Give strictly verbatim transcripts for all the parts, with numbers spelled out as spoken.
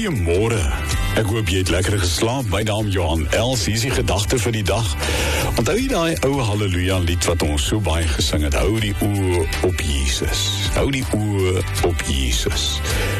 Goeiemôre. Ek hoop jy het lekker geslaap. My naam Johan Els, hier is die gedagte vir die dag. Onthou jy daai ou Halleluja lied wat ons so baie gesing het? Hou die oë op Jesus. Hou die oë op Jesus.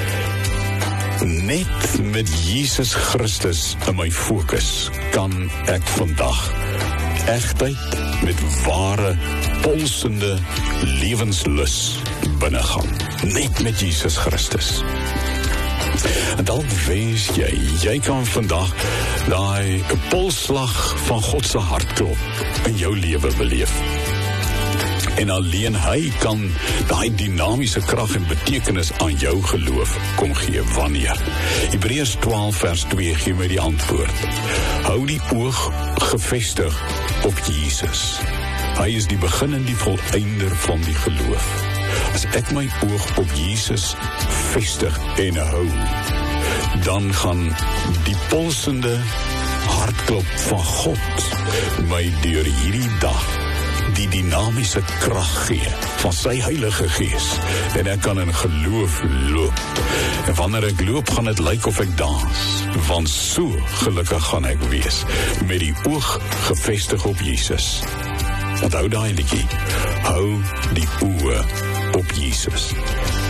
Net met Jesus Christus in my fokus kan ek vandag egtheid met ware, polsende lewenslus binnegaan. Net met Jesus Christus. En dalk wens jy, jy kan vandag daai polsslag van God se hartklop in jou lewe beleef. En alleen hy kan daai dinamiese krag en betekenis aan jou geloof kom gee. Wanneer? Hebreërs twaalf vers twee gee my die antwoord. Hou die oog gefestig op Jesus. Hy is die begin en die volëinder van die geloof. As ek my oog op Jesus vestig en hou, dan gaan die polsende hartklop van God my deur hierdie dag die dinamiese krag gee van sy Heilige Gees, en ek kan in geloof loop. En wanneer ek loop, gaan dit lyk of ek dans, want so gelukkig gaan ek wees, met die oog gefestig op Jesus. Onthou daai liedjie, hou die oë op Jesus.